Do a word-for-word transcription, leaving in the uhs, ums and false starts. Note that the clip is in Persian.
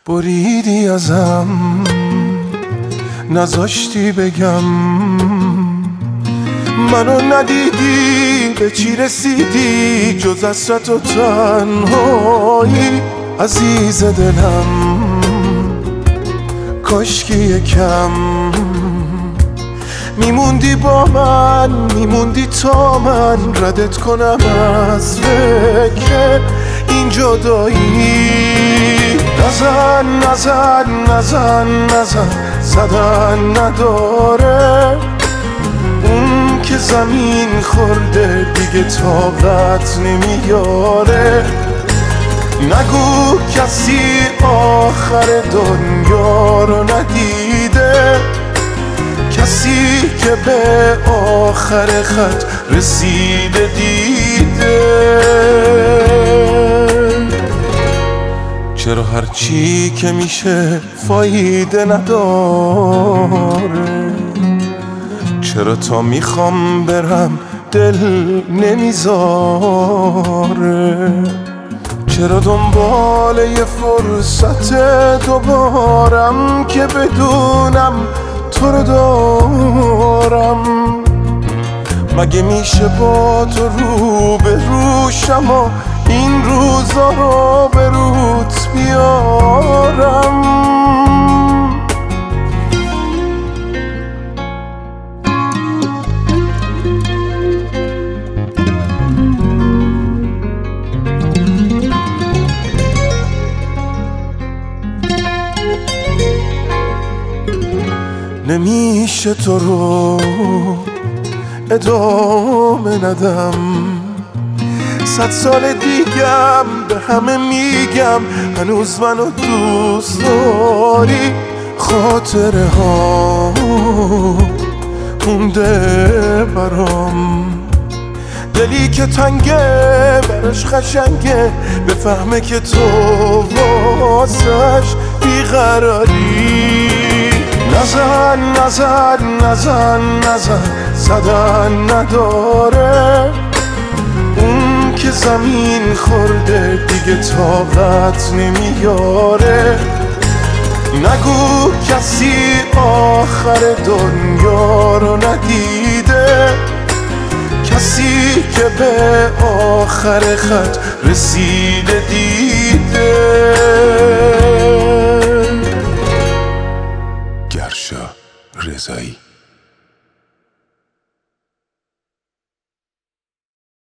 بریدی ازم، نذاشتی بگم، منو ندیدی به چی رسیدی جز حسرت و تنهایی. عزیز دلم کاشکی یکم میموندی با من، میموندی تا من ردت کنم از فکر این جدایی. نزن نزن نزن نزن زدن نداره، اون که زمین خورده دیگه طاقت نمیاره. نگو کسی آخر دنیا رو ندیده، کسی که به آخر خط رسیده دیده. چرا هرچی که میشه فایده نداره؟ چرا تا میخوام برم دل نمیذاره؟ چرا دنبال یه فرصت دوبارم که بدونم تو رو دارم؟ مگه میشه با تو رو به روشم و این روزا رو به روت بیارم؟ نمیشه تو رو ادامه ندم، صد سال دیگم به همه میگم هنوز منو دوست داری. خاطره ها مونده برام، دلی که تنگه براش خشنگه بفهمه که تو واسش بیقراری. نزن نزن نزن نزن زدن نداره، اون که زمین خورده دیگه طاقت نمیاره. نگو کسی آخر دنیا رو ندیده، کسی که به آخر خط رسیده دیده. گرشا رضایی.